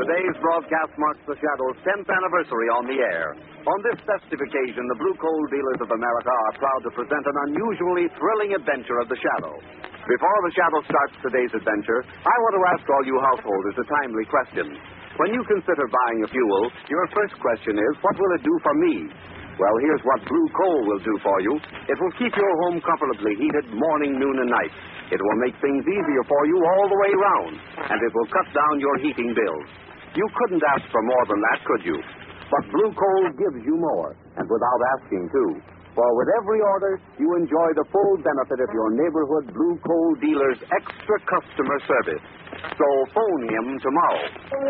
Today's broadcast marks the Shadow's 10th anniversary on the air. On this festive occasion, the Blue Coal Dealers of America are proud to present an unusually thrilling adventure of the Shadow. Before the Shadow starts today's adventure, I want to ask all you householders a timely question. When you consider buying a fuel, your first question is, what will it do for me? Well, here's what Blue Coal will do for you. It will keep your home comfortably heated morning, noon, and night. It will make things easier for you all the way round, and it will cut down your heating bills. You couldn't ask for more than that, could you? But Blue Coal gives you more, and without asking, too. For with every order, you enjoy the full benefit of your neighborhood Blue Coal dealer's extra customer service. So phone him tomorrow.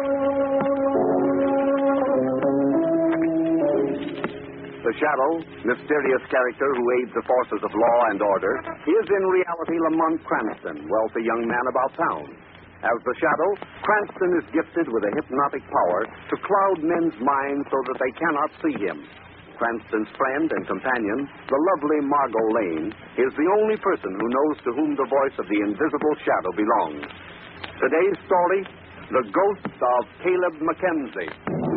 The Shadow, mysterious character who aids the forces of law and order, is in reality Lamont Cranston, wealthy young man about town. As the Shadow, Cranston is gifted with a hypnotic power to cloud men's minds so that they cannot see him. Cranston's friend and companion, the lovely Margot Lane, is the only person who knows to whom the voice of the invisible Shadow belongs. Today's story, The Ghost of Caleb Mackenzie.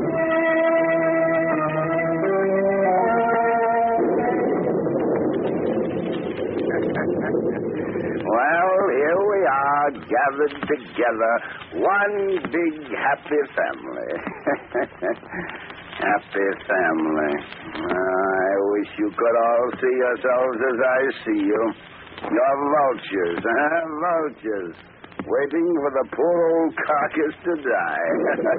Well, here we are, gathered together, one big happy family. Happy family. I wish you could all see yourselves as I see you. You're vultures, vultures, waiting for the poor old carcass to die.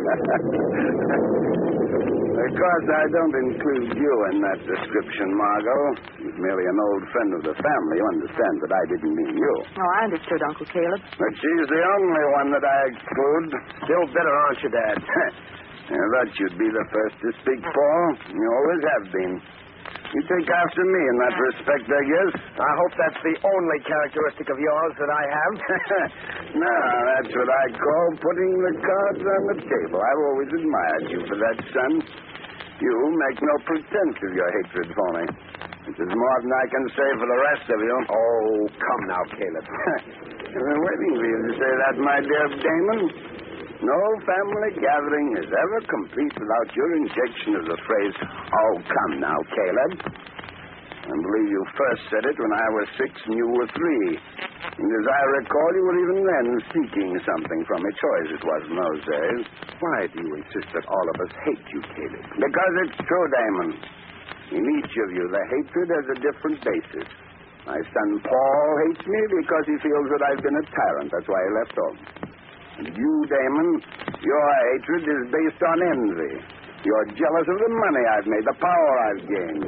Of course, I don't include you in that description, Margot. You're merely an old friend of the family. You understand that I didn't mean you. Oh, I understood, Uncle Caleb. But she's the only one that I exclude. Still bitter, aren't you, Dad? I thought you'd be the first to speak, Paul. You always have been. You take after me in that respect, I guess. I hope that's the only characteristic of yours that I have. No, that's what I call putting the cards on the table. I've always admired you for that, son. You make no pretense of your hatred for me. Which is more than I can say for the rest of you. Oh, come now, Caleb. I've been waiting for you to say that, my dear Damon. No family gathering is ever complete without your injection of the phrase, "Oh, come now, Caleb." I believe you first said it when I was 6 and you were 3. And as I recall, you were even then seeking something from me. Choice it was in those days. Why do you insist that all of us hate you, Caleb? Because it's true, Damon. In each of you, the hatred has a different basis. My son Paul hates me because he feels that I've been a tyrant. That's why he left home. And you, Damon, your hatred is based on envy. You're jealous of the money I've made, the power I've gained.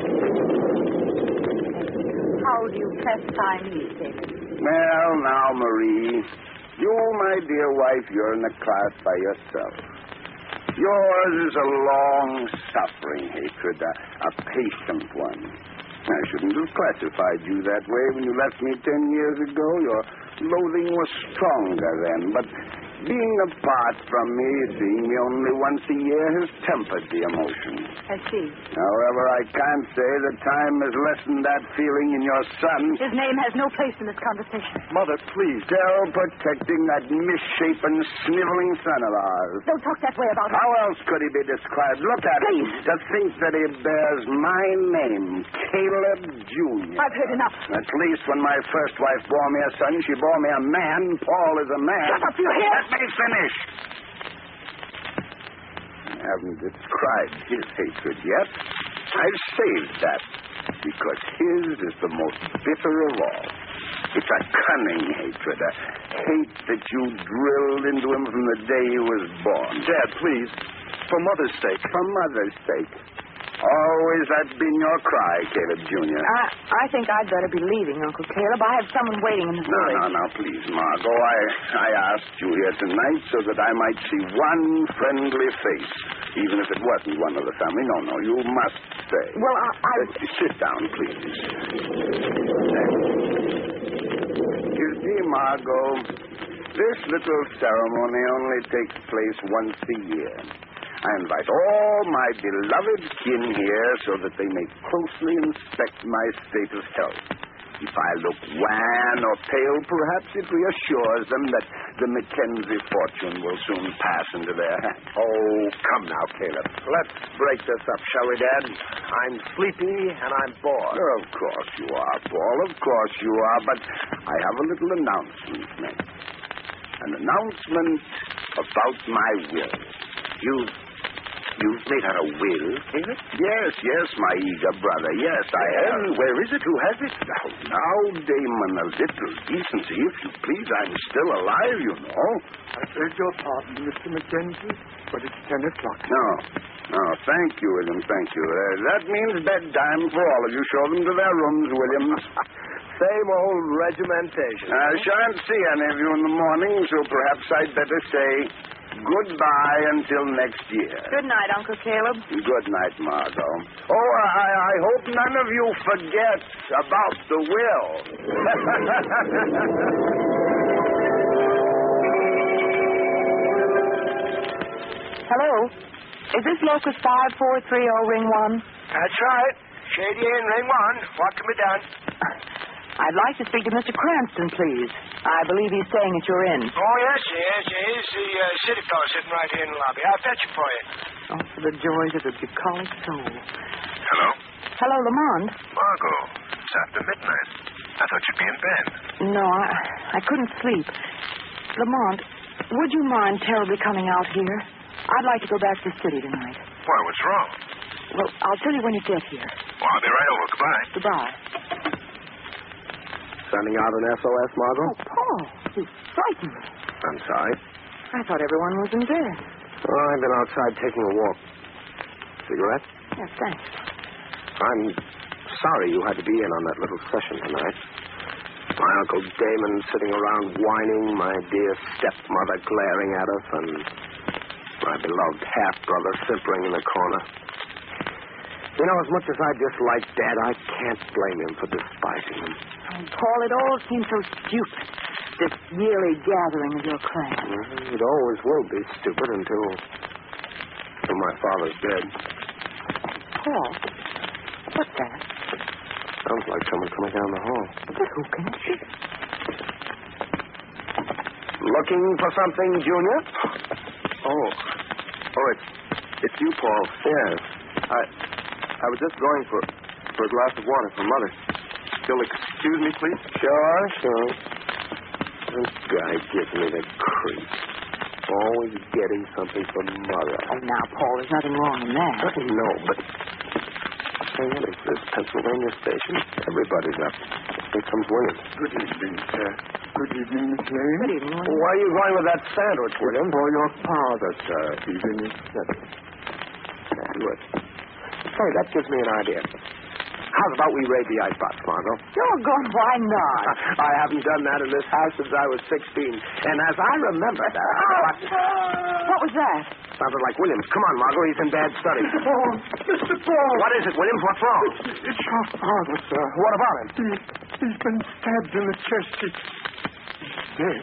How do you pacify me, Caleb? Well, now, Marie, you, my dear wife, you're in a class by yourself. Yours is a long-suffering hatred, a patient one. I shouldn't have classified you that way when you left me 10 years ago. Your loathing was stronger then, but being apart from me, seeing me only once a year, has tempered the emotion. I see. However, I can't say that time has lessened that feeling in your son. His name has no place in this conversation. Mother, please. Still protecting that misshapen, sniveling son of ours. Don't talk that way about him. How else could he be described? Look at him. To think that he bears my name, Caleb Jr. I've heard enough. At least when my first wife bore me a son, she bore me a man. Paul is a man. Shut up, you hear? Let me finish. I haven't described his hatred yet. I've saved that because his is the most bitter of all. It's a cunning hatred, a hate that you drilled into him from the day he was born. Dad, please. For Mother's sake. For Mother's sake. Always that's been your cry, Caleb Jr. I think I'd better be leaving, Uncle Caleb. I have someone waiting in the village. No, please, Margot. I asked you here tonight so that I might see one friendly face, even if it wasn't one of the family. No, you must stay. Well, I... Sit down, please. You see, Margot, this little ceremony only takes place once a year. I invite all my beloved kin here so that they may closely inspect my state of health. If I look wan or pale, perhaps it reassures them that the Mackenzie fortune will soon pass into their hands. Oh, come now, Caleb. Let's break this up, shall we, Dad? I'm sleepy and I'm bored. Of course you are, Paul. Of course you are. But I have a little announcement to make. An announcement about my will. You've made out a will, Caleb? Yes, my eager brother. Yes, I am. Where is it? Who has it? Now, Damon, a little decency, if you please. I'm still alive, you know. I beg your pardon, Mr. Mackenzie, but it's 10 o'clock. No, thank you, William, thank you. That means bedtime for all of you. Show them to their rooms, Williams. Same old regimentation. I shan't see any of you in the morning, so perhaps I'd better say goodbye until next year. Good night, Uncle Caleb. Good night, Margot. Oh, I hope none of you forget about the will. Hello? Is this Locust 5430 ring 1? That's right. Shady in ring 1. What can be done? I'd like to speak to Mr. Cranston, please. I believe he's staying at your inn. Oh, yes, he is. He's the city fellow sitting right here in the lobby. I'll fetch him for you. Oh, for the joys of a bucolic soul. Hello? Hello, Lamont. Margot, it's after midnight. I thought you'd be in bed. No, I couldn't sleep. Lamont, would you mind terribly coming out here? I'd like to go back to the city tonight. Why, what's wrong? Well, I'll tell you when you get here. Well, I'll be right over. Goodbye. Goodbye. Sending out an SOS, Margot? Oh, Paul, you frightened me. I'm sorry. I thought everyone was in bed. Oh, I've been outside taking a walk. Cigarette? Yes, thanks. I'm sorry you had to be in on that little session tonight. My Uncle Damon sitting around whining, my dear stepmother glaring at us, and my beloved half-brother simpering in the corner. You know, as much as I dislike Dad, I can't blame him for despising him. Oh, Paul, it all seems so stupid, this yearly gathering of your clan. It always will be stupid until my father's dead. Paul, what's that? Sounds like someone coming down the hall. But who can it be? Looking for something, Junior? Oh, it's you, Paul. Yes. I was just going for a glass of water for Mother. You'll excuse me, please? Sure. This guy gives me the creeps. Always getting something from Mother. Oh, now, Paul, there's nothing wrong in that. No, but... Say, what is this, Pennsylvania station? Everybody's up. Here comes Williams. Good evening, sir. Good evening, Miss Lane. Good evening, William. Why are you going with that sandwich, William? For your father, sir. He's in his study. Good. Say, that gives me an idea. How about we raid the icebox, Margot? Doggone, why not? I haven't done that in this house since I was 16. And as I remember that... What was that? Sounded like Williams. Come on, Margot. He's in bad study. Oh, Mr. Paul. What is it, Williams? What's wrong? It's your father, sir. What about him? He's been stabbed in the chest. He's dead.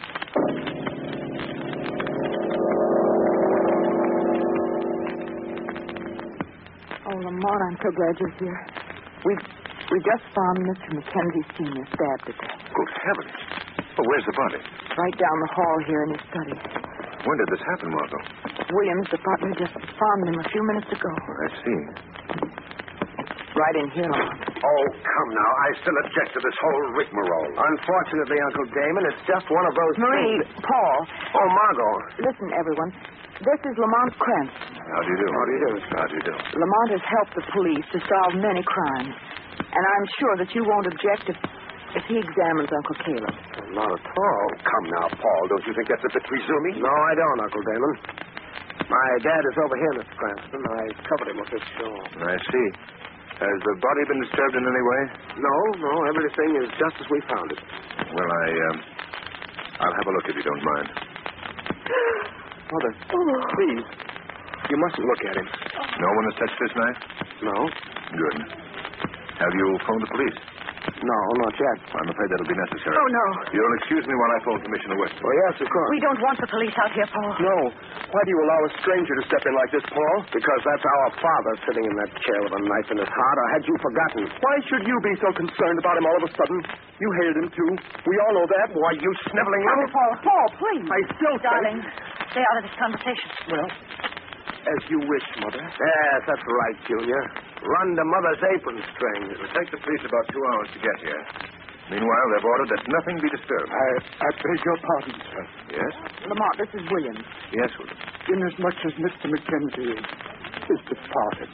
Oh, Lamont, I'm so glad you're here. We just found Mr. Mackenzie Sr. stabbed to death. Good heavens. Well, where's the body? Right down the hall here in his study. When did this happen, Margot? Williams, the butler, just found him a few minutes ago. I see. Right in here, Lamont. Oh, come now. I still object to this whole rigmarole. Unfortunately, Uncle Damon, it's just one of those Marie, things... Paul. Oh, Margot. Listen, everyone. This is Lamont Cranston. How do you do? How do you do? How do you do? Lamont has helped the police to solve many crimes. And I'm sure that you won't object if he examines Uncle Caleb. Not at all. Come now, Paul. Don't you think that's a bit presuming? No, I don't, Uncle Damon. My dad is over here, Mr. Cranston. I covered him with this shawl. I see. Has the body been disturbed in any way? No. Everything is just as we found it. Well, I'll have a look if you don't mind. Mother, please. You mustn't look at him. No one has touched this knife? No? Good. Have you phoned the police? No, not yet. I'm afraid that'll be necessary. Oh, no. You'll excuse me while I phone Commissioner Weston. Oh, yes, of course. We don't want the police out here, Paul. No. Why do you allow a stranger to step in like this, Paul? Because that's our father sitting in that chair with a knife in his heart, or had you forgotten? Why should you be so concerned about him all of a sudden? You hated him, too. We all know that. Why, you sniveling little... Paul, please. I still Darling, think... stay out of this conversation. Well, as you wish, Mother. Yes, that's right, Junior. Run to Mother's apron string. It will take the police about 2 hours to get here. Meanwhile, they've ordered that nothing be disturbed. I beg your pardon, sir. Yes? Lamont, this is Williams. Yes, William. Inasmuch as Mr. Mackenzie is departed,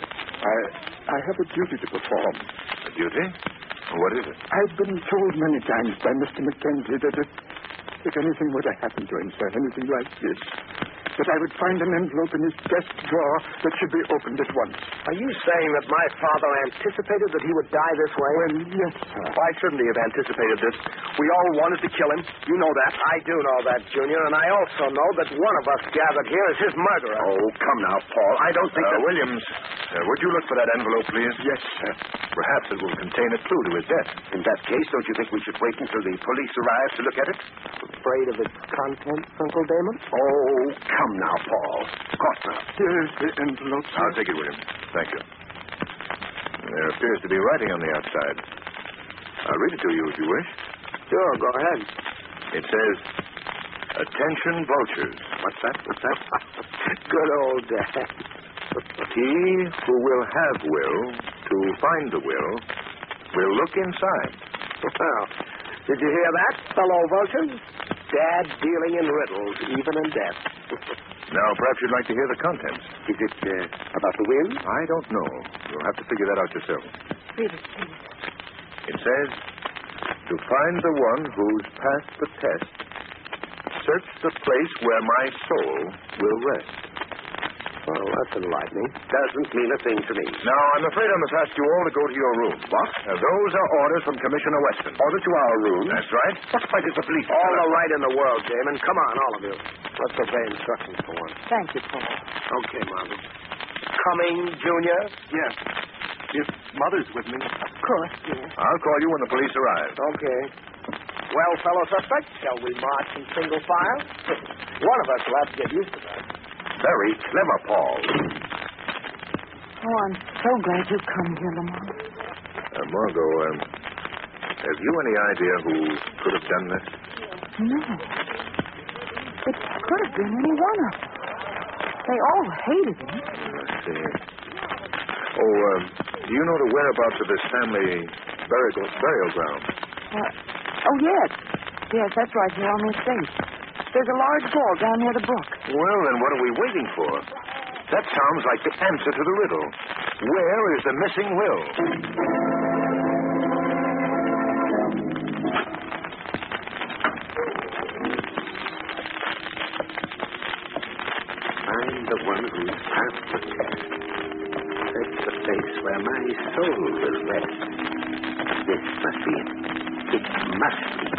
I have a duty to perform. A duty? What is it? I've been told many times by Mr. Mackenzie that if anything were to happen to him, sir, anything like this, that I would find an envelope in his desk drawer that should be opened at once. Are you saying that my father anticipated that he would die this way? Well, yes, sir. Why shouldn't he have anticipated this? We all wanted to kill him. You know that. I do know that, Junior, and I also know that one of us gathered here is his murderer. Oh, come now, Paul. I don't think that... Williams, would you look for that envelope, please? Yes, sir. Perhaps it will contain a clue to his death. In that case, don't you think we should wait until the police arrive to look at it? Afraid of its contents, Uncle Damon? Oh, come now, Paul. Of course not. Here's the envelope, sir. I'll take it, William. Thank you. There appears to be writing on the outside. I'll read it to you if you wish. Sure, go ahead. It says, "Attention vultures." What's that? Good old Dad. He who will have will to find the will look inside. Well, did you hear that, fellow vultures? Dad dealing in riddles, even in death. Now, perhaps you'd like to hear the contents. Is it about the wind? I don't know. You'll have to figure that out yourself. Read it, please. It says, "To find the one who's passed the test, search the place where my soul will rest." Well, that's enlightening. Doesn't mean a thing to me. Now, I'm afraid I must ask you all to go to your room. What? Those are orders from Commissioner Weston. Orders to our room? That's right. What fight is the police? All the right in the world, Damon. Come on, all of you. Let's obey instructions for once. Thank you, Paul. Okay, Margaret. Coming, Junior? Yes. If Mother's with me. Of course, dear. I'll call you when the police arrive. Okay. Well, fellow suspects, shall we march in single file? One of us will have to get used to that. Very clever, Paul. Oh, I'm so glad you come here, Lamont. Margot, have you any idea who could have done this? No. It could have been any one of them. They all hated him. Let's see. Oh, do you know the whereabouts of this family burial ground? Oh, yes. Yes, that's right here on the estate. There's a large vault down near the brook. Well, then what are we waiting for? That sounds like the answer to the riddle. Where is the missing will? I'm the one who's passed the test. Search the place where my soul will rest. This must be it. It must be.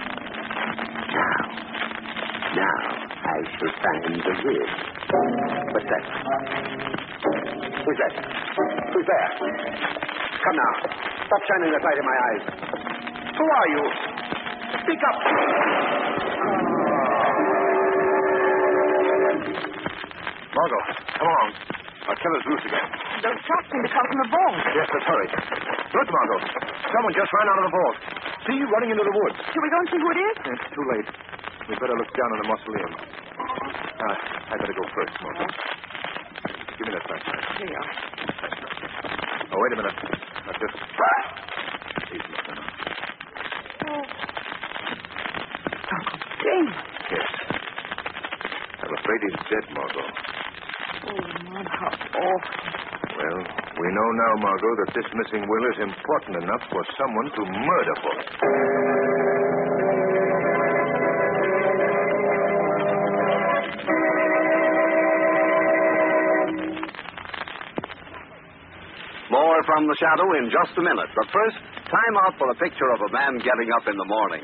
Now I shall find the will. What's that? Who's that? Who's there? Come now. Stop shining that light in my eyes. Who are you? Speak up. Margot, come along. Our killer's loose again. Those shots seem to come from the vault. Yes, let's hurry. Look, Margot. Someone just ran out of the vault. See you running into the woods. Shall we go and see who it is? It's too late. We'd better look down on the mausoleum. I better go first, Margot. Give me that flashlight. Here you are. Oh, wait a minute. Now, just... He's looking. Oh. Uncle Damon. Yes. I'm afraid he's dead, Margot. Oh, Lamont, how awful. Well, we know now, Margot, that this missing will is important enough for someone to murder for it. More from the shadow in just a minute. But first, time out for a picture of a man getting up in the morning.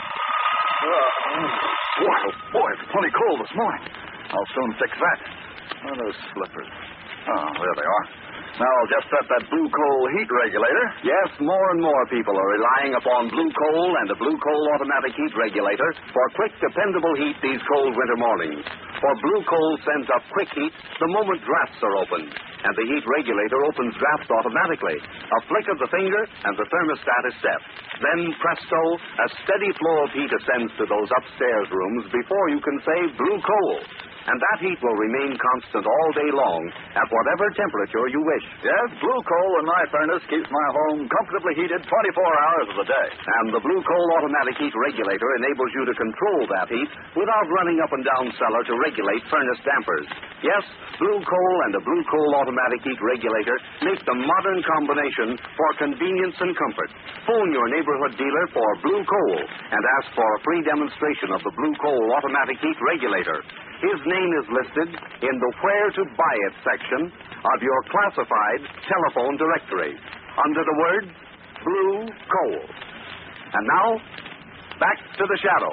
Boy, it's plenty cold this morning. I'll soon fix that. Oh, those slippers. Oh, there they are. Now, just set that blue coal heat regulator. Yes, more and more people are relying upon blue coal and the blue coal automatic heat regulator for quick, dependable heat these cold winter mornings. For blue coal sends up quick heat the moment drafts are opened, and the heat regulator opens drafts automatically. A flick of the finger, and the thermostat is set. Then, presto, a steady flow of heat ascends to those upstairs rooms before you can say blue coal. And that heat will remain constant all day long at whatever temperature you wish. Yes, blue coal in my furnace keeps my home comfortably heated 24 hours of the day. And the blue coal automatic heat regulator enables you to control that heat without running up and down cellar to regulate furnace dampers. Yes, blue coal and the blue coal automatic heat regulator make the modern combination for convenience and comfort. Phone your neighborhood dealer for blue coal and ask for a free demonstration of the blue coal automatic heat regulator. His name is listed in the Where to Buy It section of your classified telephone directory under the word Blue Coal. And now, back to the Shadow.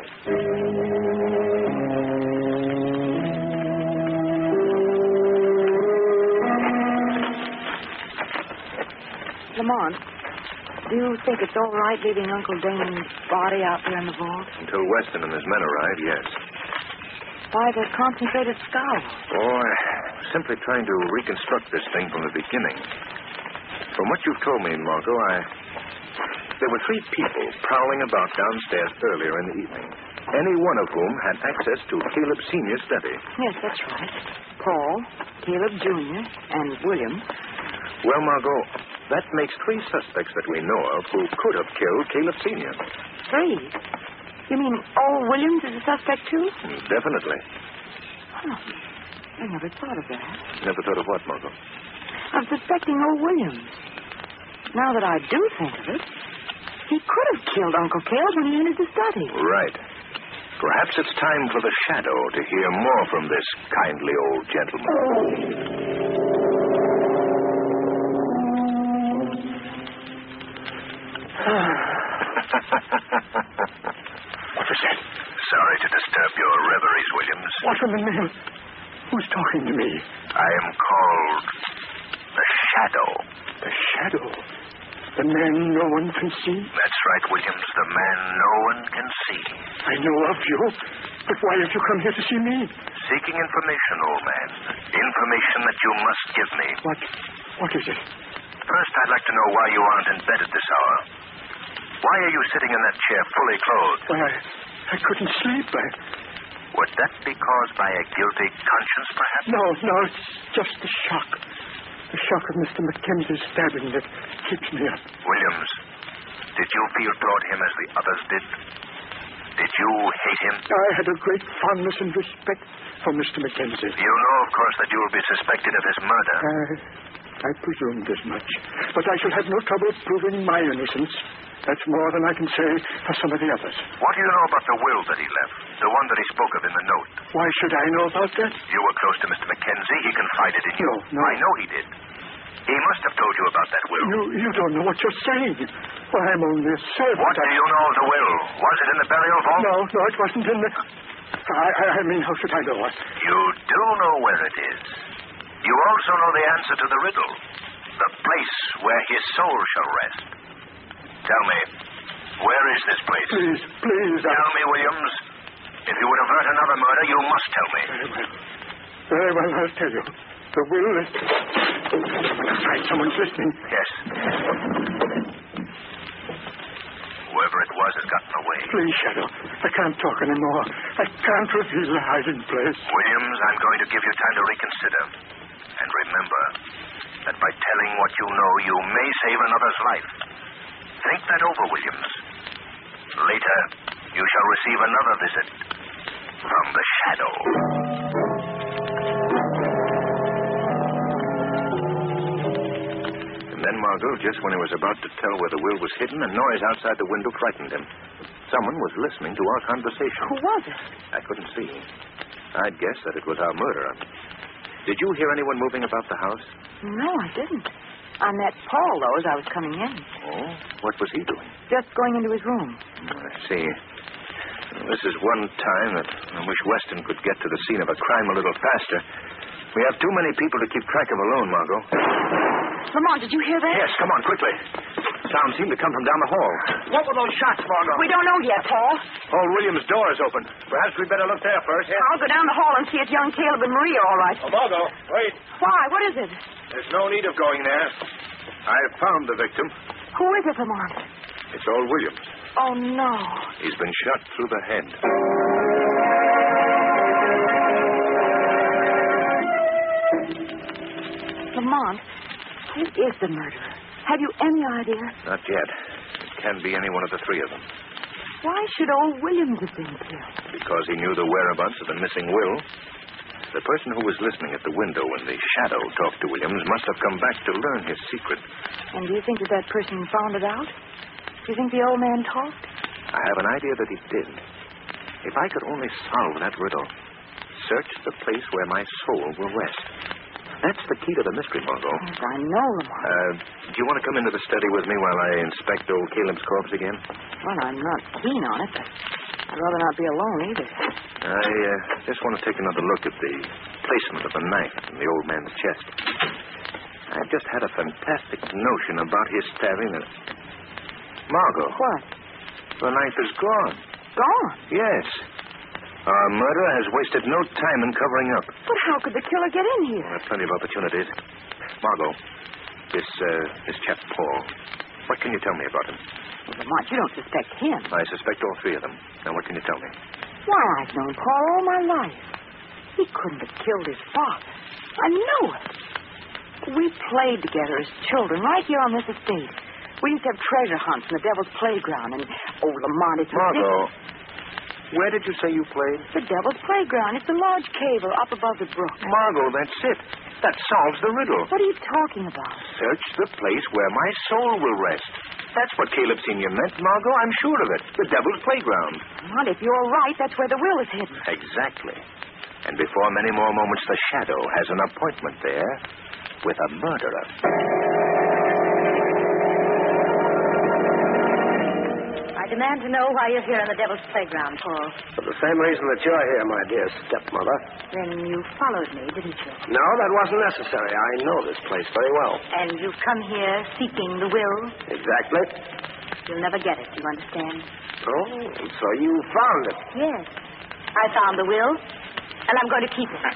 Lamont, do you think it's all right leaving Uncle Damon's body out there in the vault? Until Weston and his men arrive, yes. Why the concentrated scowl? Oh, simply trying to reconstruct this thing from the beginning. From what you've told me, Margot, there were 3 people prowling about downstairs earlier in the evening, any one of whom had access to Caleb Sr.'s study. Yes, that's right. Paul, Caleb Jr., and William. Well, Margot, that makes 3 suspects that we know of who could have killed Caleb Sr. 3? You mean old Williams is a suspect, too? Definitely. Oh, I never thought of that. Never thought of what, Margot? Of suspecting old Williams. Now that I do think of it, he could have killed Uncle Caleb when he entered the study. Right. Perhaps it's time for the Shadow to hear more from this kindly old gentleman. What was that? Sorry to disturb your reveries, Williams. What in the name? Who's talking to me? I am called the Shadow. The Shadow? The man no one can see? That's right, Williams. The man no one can see. I know of you, but why have you come here to see me? Seeking information, old man. Information that you must give me. What is it? First, I'd like to know why you aren't in bed at this hour. Why are you sitting in that chair fully clothed? Why, I couldn't sleep. Would that be caused by a guilty conscience, perhaps? No, it's just the shock. The shock of Mr. Mackenzie's stabbing that keeps me up. Williams, did you feel toward him as the others did? Did you hate him? I had a great fondness and respect for Mr. Mackenzie. You know, of course, that you will be suspected of his murder. I presumed as much. But I shall have no trouble proving my innocence. That's more than I can say for some of the others. What do you know about the will that he left? The one that he spoke of in the note? Why should I know about that? You were close to Mr. Mackenzie. He confided in you. No. I know he did. He must have told you about that will. You don't know what you're saying. Well, I'm only a servant. What do you know of the will? Was it in the burial vault? No, it wasn't in the... I mean, how should I know it? You do know where it is. You also know the answer to the riddle. The place where his soul shall rest. Tell me, where is this place? Please. Tell me, Williams. If you would avert another murder, you must tell me. Very well, I'll tell you. The will is... Outside, someone's listening. Yes. Whoever it was has gotten away. Please, Shadow. I can't talk anymore. I can't reveal the hiding place. Williams, I'm going to give you time to reconsider. And remember that by telling what you know, you may save another's life. Think that over, Williams. Later, you shall receive another visit from the Shadow. And then, Margot, just when he was about to tell where the will was hidden, a noise outside the window frightened him. Someone was listening to our conversation. Who was it? I couldn't see. I'd guess that it was our murderer. Did you hear anyone moving about the house? No, I didn't. I met Paul, though, as I was coming in. Oh? What was he doing? Just going into his room. I see. Well, this is one time that I wish Weston could get to the scene of a crime a little faster. We have too many people to keep track of alone, Margot. Lamont, did you hear that? Yes, come on, quickly. Sounds seemed to come from down the hall. What were those shots, Margot? We don't know yet, Paul. Old Williams' door is open. Perhaps we'd better look there first. I'll go down the hall and see if young Caleb and Marie are all right. Oh, Margot, wait. Why? What is it? There's no need of going there. I have found the victim. Who is it, Lamont? It's old Williams. Oh, no. He's been shot through the head. Lamont, who is the murderer? Have you any idea? Not yet. It can be any one of the three of them. Why should old Williams have been killed? Because he knew the whereabouts of the missing will. The person who was listening at the window when the shadow talked to Williams must have come back to learn his secret. And do you think that person found it out? Do you think the old man talked? I have an idea that he did. If I could only solve that riddle, search the place where my soul will rest. That's the key to the mystery, Margot. Yes, I know, Lamont. Do you want to come into the study with me while I inspect old Caleb's corpse again? Well, I'm not keen on it, but I'd rather not be alone either. I just want to take another look at the placement of the knife in the old man's chest. I've just had a fantastic notion about his stabbing it. Margot. What? The knife is gone. Gone? Yes. Our murderer has wasted no time in covering up. But how could the killer get in here? There are plenty of opportunities. Margot, this chap Paul, what can you tell me about him? Well, Lamont, you don't suspect him. I suspect all three of them. Now, what can you tell me? Why, I've known Paul all my life. He couldn't have killed his father. I know it. We played together as children right here on this estate. We used to have treasure hunts in the Devil's Playground, and, oh, Lamont, it's Margot, where did you say you played? the Devil's Playground. It's a large cave up above the brook. Margot, that's it. That solves the riddle. What are you talking about? Search the place where my soul will rest. That's what Caleb Sr. meant, Margot. I'm sure of it. The Devil's Playground. Lamont, if you're right, that's where the will is hidden. Exactly. And before many more moments, the shadow has an appointment there with a murderer. I demand to know why you're here in the Devil's Playground, Paul. For the same reason that you're here, my dear stepmother. Then you followed me, didn't you? No, that wasn't necessary. I know this place very well. And you've come here seeking the will? Exactly. You'll never get it, you understand? Oh, so you found it. Yes. I found the will, and I'm going to keep it.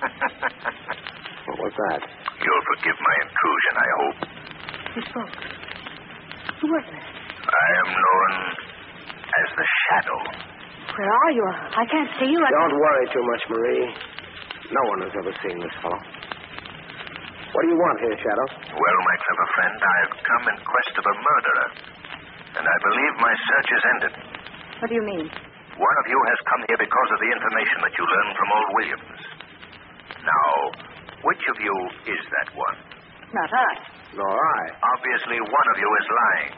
What was that? You'll forgive my intrusion, I hope. Who spoke? Who was it? I am known as the Shadow. Where are you? I can't see you. Don't worry too much, Marie. No one has ever seen this fellow. What do you want here, Shadow? Well, my clever friend, I have come in quest of a murderer. And I believe my search is ended. What do you mean? One of you has come here because of the information that you learned from old Williams. Now, which of you is that one? Not I. Nor I. Obviously, one of you is lying.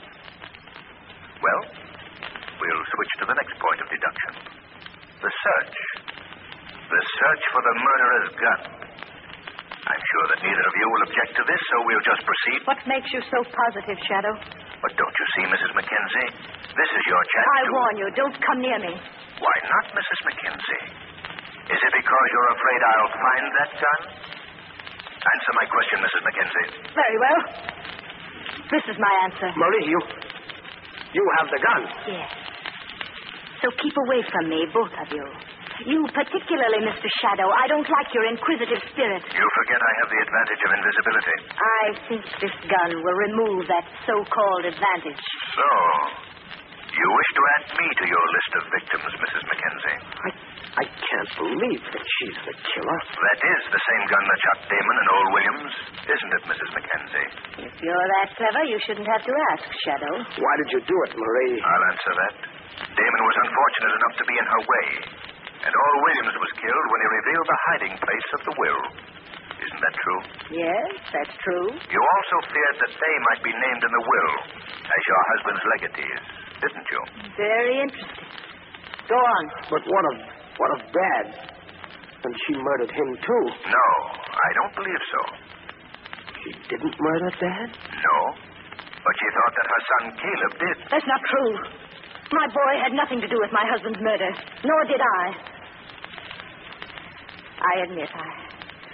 Well, we'll switch to the next point of deduction. The search. The search for the murderer's gun. I'm sure that neither of you will object to this, so we'll just proceed. What makes you so positive, Shadow? But don't you see, Mrs. Mackenzie? This is your chance I to... warn you, don't come near me. Why not, Mrs. Mackenzie? Is it because you're afraid I'll find that gun? Answer my question, Mrs. Mackenzie. Very well. This is my answer. Marie, you have the gun. Yes. So keep away from me, both of you. You particularly, Mr. Shadow. I don't like your inquisitive spirit. You forget I have the advantage of invisibility. I think this gun will remove that so-called advantage. So, you wish to add me to your list of victims, Mrs. Mackenzie? I can't believe that she's the killer. That is the same gun that shot Damon and old Williams, isn't it, Mrs. Mackenzie? If you're that clever, you shouldn't have to ask, Shadow. Why did you do it, Marie? I'll answer that. Damon was unfortunate enough to be in her way. And old Williams was killed when he revealed the hiding place of the will. Isn't that true? Yes, that's true. You also feared that they might be named in the will as your husband's legatees, didn't you? Very interesting. Go on. But what of Dad? And she murdered him, too. No, I don't believe so. She didn't murder Dad? No, but she thought that her son Caleb did. That's not true. My boy had nothing to do with my husband's murder, nor did I. I admit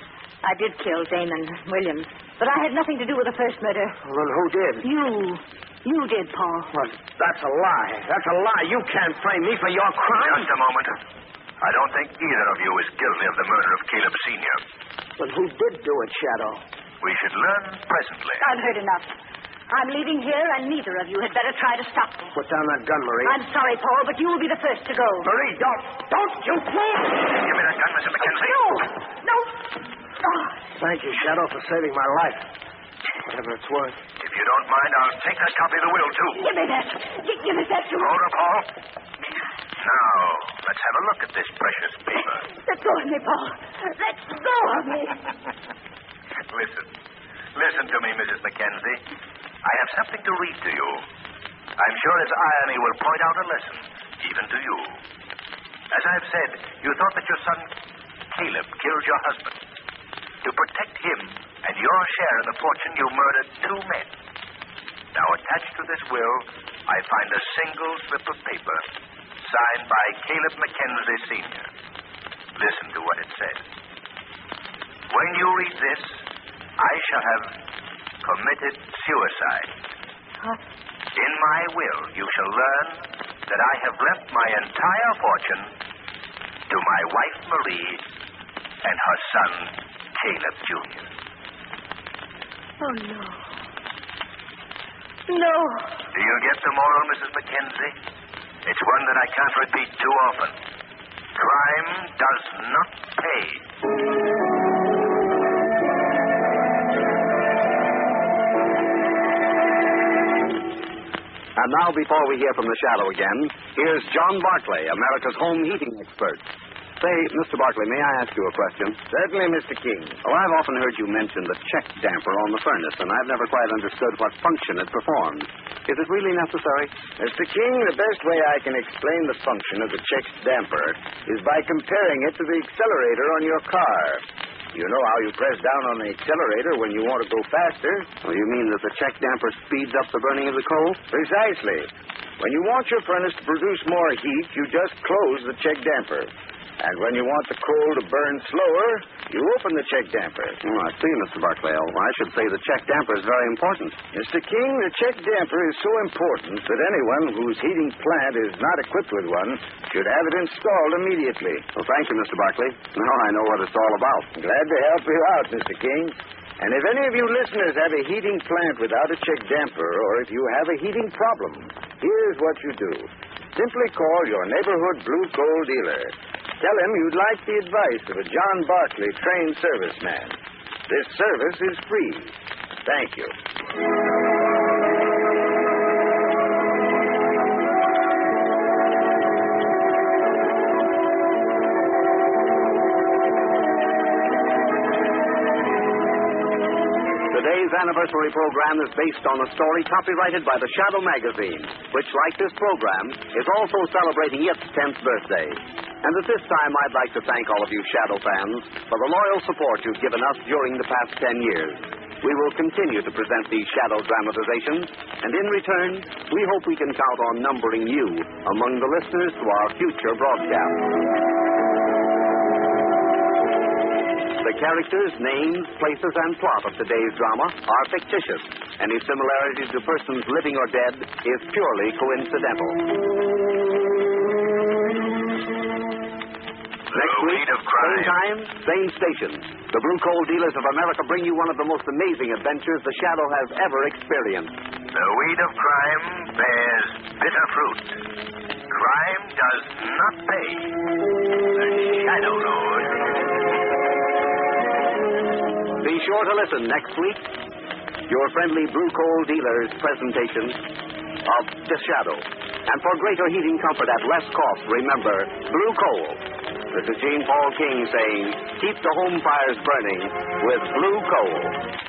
I did kill Damon Williams, but I had nothing to do with the first murder. Well, then who did? You did, Paul. Well, that's a lie. That's a lie. You can't frame me for your crime. Just a moment. I don't think either of you is guilty of the murder of Caleb Sr. But who did do it, Shadow? We should learn presently. I've heard enough. I'm leaving here, and neither of you had better try to stop me. Put down that gun, Marie. I'm sorry, Paul, but you will be the first to go. Marie, don't you please! Give me that gun, Mr. McKenzie. No. Oh. Thank you, Shadow, for saving my life. Whatever it's worth. If you don't mind, I'll take that copy of the will, too. Give me that. Give me that, too. Hold up, Paul. Now, let's have a look at this precious paper. Let go of me, Paul. Let go of me. Listen to me, Mrs. Mackenzie. I have something to read to you. I'm sure its irony will point out a lesson, even to you. As I've said, you thought that your son, Caleb, killed your husband. To protect him and your share in the fortune, you murdered two men. Now, attached to this will, I find a single slip of paper signed by Caleb Mackenzie Sr. Listen to what it says. When you read this, I shall have committed suicide. What? In my will, you shall learn that I have left my entire fortune to my wife, Marie, and her son, Caleb Jr. Oh, no. No. Do you get the moral, Mrs. Mackenzie? It's one that I can't repeat too often. Crime does not pay. And now, before we hear from the Shadow again, here's John Barclay, America's home heating expert. Say, Mr. Barclay, may I ask you a question? Certainly, Mr. King. Well, I've often heard you mention the check damper on the furnace, and I've never quite understood what function it performs. Is it really necessary? Mr. King, the best way I can explain the function of the check damper is by comparing it to the accelerator on your car. You know how you press down on the accelerator when you want to go faster? Well, you mean that the check damper speeds up the burning of the coal? Precisely. When you want your furnace to produce more heat, you just close the check damper. And when you want the coal to burn slower, you open the check damper. Oh, I see, Mr. Barclay. Well, I should say the check damper is very important. Mr. King, the check damper is so important that anyone whose heating plant is not equipped with one should have it installed immediately. Well, thank you, Mr. Barclay. Now I know what it's all about. Glad to help you out, Mr. King. And if any of you listeners have a heating plant without a check damper, or if you have a heating problem, here's what you do. Simply call your neighborhood blue coal dealer. Tell him you'd like the advice of a John Barclay trained serviceman. This service is free. Thank you. Today's anniversary program is based on a story copyrighted by the Shadow magazine, which, like this program, is also celebrating its 10th birthday. And at this time, I'd like to thank all of you Shadow fans for the loyal support you've given us during the past 10 years. We will continue to present these Shadow dramatizations, and in return, we hope we can count on numbering you among the listeners to our future broadcasts. The characters, names, places, and plot of today's drama are fictitious. Any similarity to persons living or dead is purely coincidental. Next week, same time, same station. The Blue Coal Dealers of America bring you one of the most amazing adventures the Shadow has ever experienced. The weed of crime bears bitter fruit. Crime does not pay. The Shadow knows. Be sure to listen next week. Your friendly Blue Coal Dealer's presentation of The Shadow. And for greater heating comfort at less cost, remember, Blue Coal. This is Gene Paul King saying, keep the home fires burning with Blue Coal.